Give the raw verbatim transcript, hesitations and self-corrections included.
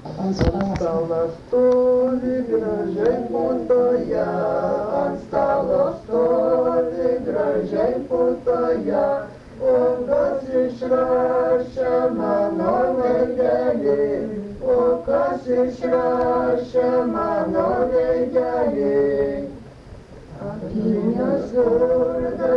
Ant stalo stovi gražiai putoje, ant stalo stovi gražiai putoje, o kas išrašė mano veidelį, o kas išrašė mano veidelį. Apgynė skurdą